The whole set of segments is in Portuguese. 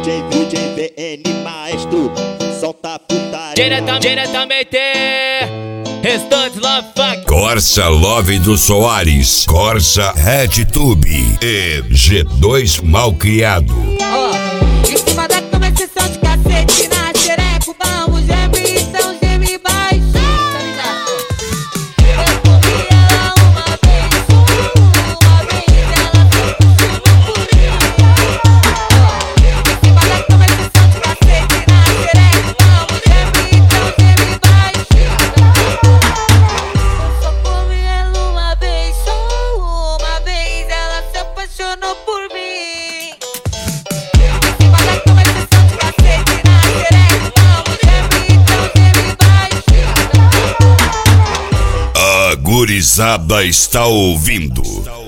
DJ VN Maestro, solta putaria. Diretamente Restante Love Funk, Corsa Love do Soares, Corsa RedTube e G2 Malcriado. Em cima da cama é sessão de cacete, na xereca o bambu geme e são geme baixo. Eu comi ela uma vez ela se por mim. Em cima da cama é sessão de cacete, na xereca o bambu geme e são geme baixo. Eu só comi ela uma vez ela se apaixonou por mim. A gurizada está ouvindo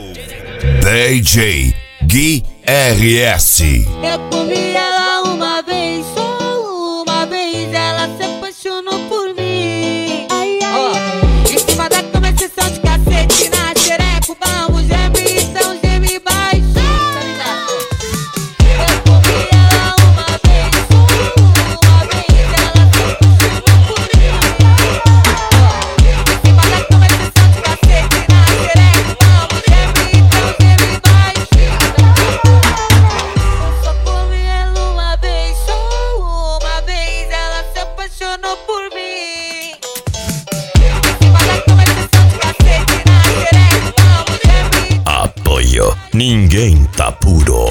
DJ Gui RS. Eu comi ela uma vez ela se apaixonou por mim. Em cima da cama é sessão de cacete, na xereca o bambu geme e são geme baixo. Eu comi ela uma vez ela se apaixonou por mim. Em cima da cama é sessão de cacete, na xereca o bambu geme e são geme baixo. Eu só comi ela uma vez ela se apaixonou por mim. Em cima da cama é sessão de cacete, na xereca o bambu geme. Apoio, ninguém tá puro.